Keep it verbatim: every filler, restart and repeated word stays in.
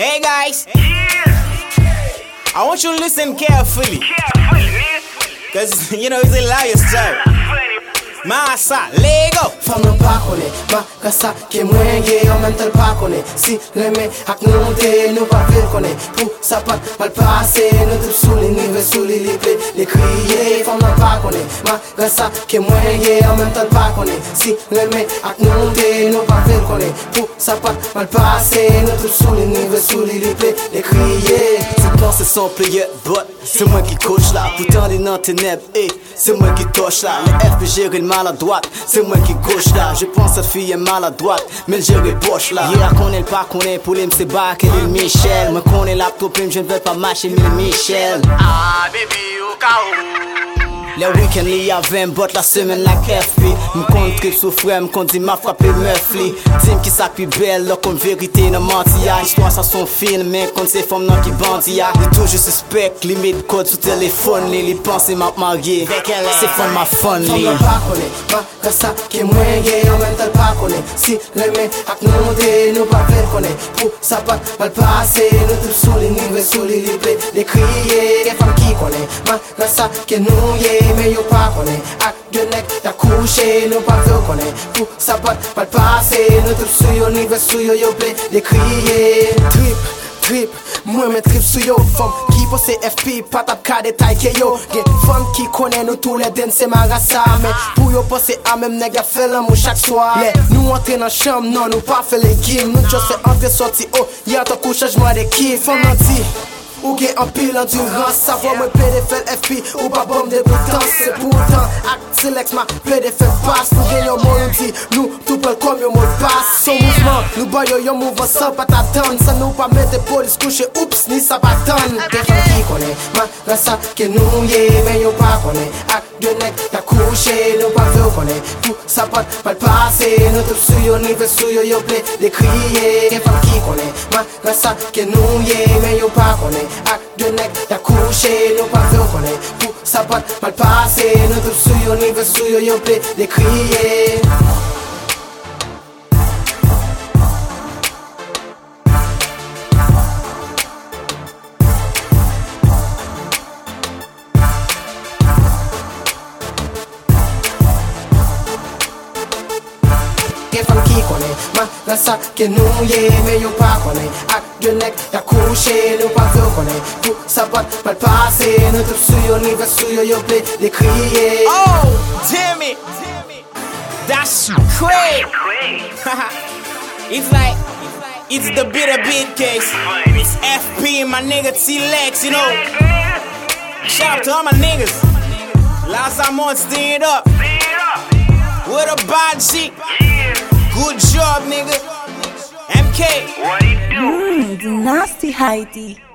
Hey guys, Yeah. I want you to listen carefully, Careful, nigga. cause you know it's a liar style. Massa, Lego. Femme non pa kone, ma kasa ke mwen ye en même temps pa kone. Si reme ak nou de nou pa vil kone. Pou sa pat mal pase, nou tout sou li nive sou li li ple li kriye. Femme non pa kone, ma kasa ke mwen ye en même temps pa kone. Si reme ak nou de nou pa vil kone. Pou sa pat mal pase, nou tout sou li nive sou li li ple li kriye. C'est plan c'est son player, but c'est moi qui coach là. Pourtant il est dans tes ténèbres, et c'est moi qui touche là. Le F P gère le maladroite, c'est moi qui gauche là. Je pense cette fille est maladroite, mais le gère poche là. Hier qu'on est le pas qu'on est pour les c'est bas qu'elle est Michel. Moi qu'on est laptop, je ne veux pas marcher mais Michel. Ah, baby, au cas où. Les week-ends li a vingt bottes la semaine la F P. M'compte trip sous frère, m'compte dit m'a frappé meuf li. Tim qui sa plus belle, là comme vérité n'a menti ya. Histoire ça son film, mais quand c'est femme non qui bandit ya. Li toujours suspect, limite code sur téléphone li. Li pense m'a marié, c'est fun ma fun li. Femme non pa kone, ma kasa ke mwen ye en même temps pa kone. Si reme ak nou de nou pa vil kone. Pou sa pat mal pase, nou tout sou li nive sou li li ple li kriye. Ke femme ki kone, ma kasa ke nou ye mais yo pa kone. Ak de nek ta couche, nou pa vil kone. Pou sa pat mal pase, nou tout sou yo nive sou yo yo ple li kriye. Trip, trip, mwen men trip sou yo. Femme ki pose F P, patap ka detay ke yo. Gen femme ki kone nou tou le den se marasa. Men pou yo pose a mem neg ya fe l'amou chak soir. Le nou entre nan chambre, non nou pa fe le game. Nou just se entre sorti oh, y'a ta kou changement de ki. Femme nan di ou gen en pile endurance. Savoir moi P D F L F P ou pas bombe de boutons. C'est pourtant acte Selex ma P D F L passe. Nous gen yon moun di nous tout pel comme yon mot passe. Son mouvement nous bayo yon mouvement sans pas t'attendre. Ça nous pas mettre police couché oups ni ça pas tonne. Des femmes qui connaît ma rasa que nous yé mais yon pas connaît. Acte de nek ta couché nous pas veut connaît. Tout ça pas mal passé. Nous tout sou yon nive sou yo yo ple les crier. Des femmes qui connaît ma rasa que nous yé mais yon pas connaît. Ak de nek ta couché, nou pa veut kone. Pou sa pat mal pase, nou tout sou yo nive sou yo yo ple li kriye. Ke femme ki kone, ma rasa ke nou ye mais yo pa kone. Ak de nek ta couche, nou pa veut kone. Pou sa pat mal pase, nou tout sou yo nive sou yo yo ple li kriye. Oh, damn it, that's crazy. It's like it's the bitter beat case. It's F P and my nigga T-Lex, you know. Shout out to all my niggas. Last time on stand up. With a body. Good job, nigga. M K. What it do? Mmm, nasty Heidi.